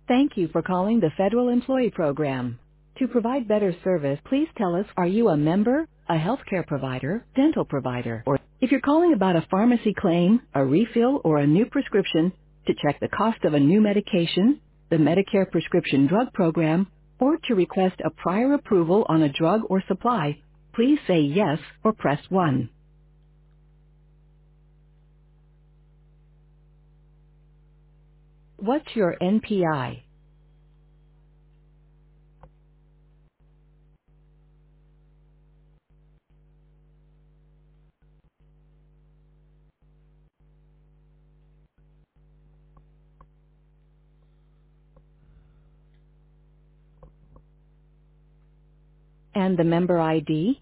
Thank you for calling the Federal Employee Program. To provide better service, please tell us, are you a member, a healthcare provider, dental provider, or if you're calling about a pharmacy claim, a refill, or a new prescription, to check the cost of a new medication, the Medicare prescription drug program, or to request a prior approval on a drug or supply, please say yes or press 1. What's your NPI? And the member ID?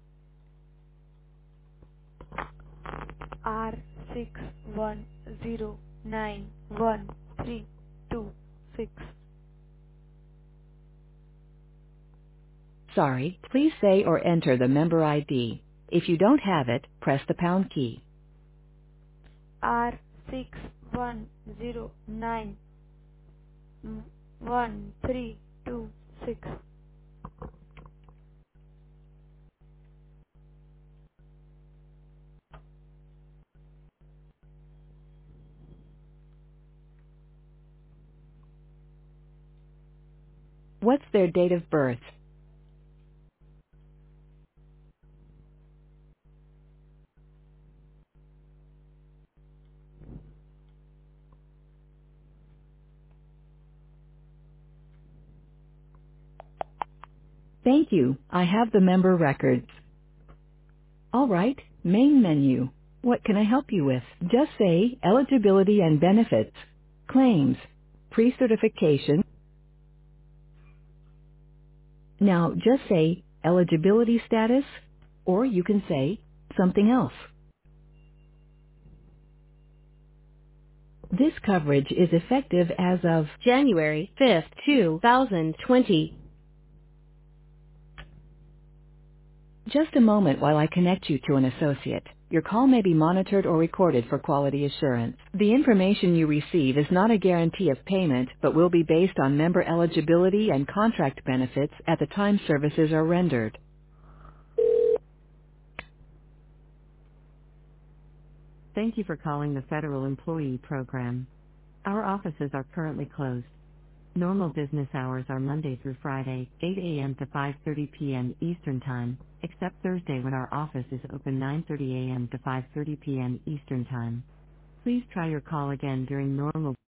R61091326. Sorry, please say or enter the member ID. If you don't have it, press the pound key. R61091326. What's their date of birth? Thank you. I have the member records. All right, main menu. What can I help you with? Just say eligibility and benefits, claims, pre-certification. Now just say eligibility status, or you can say something else. This coverage is effective as of January 5th, 2020. Just a moment while I connect you to an associate. Your call may be monitored or recorded for quality assurance. The information you receive is not a guarantee of payment, but will be based on member eligibility and contract benefits at the time services are rendered. Thank you for calling the Federal Employee Program. Our offices are currently closed. Normal business hours are Monday through Friday, 8 a.m. to 5:30 p.m. Eastern Time, except Thursday when our office is open 9:30 a.m. to 5:30 p.m. Eastern Time. Please try your call again during normal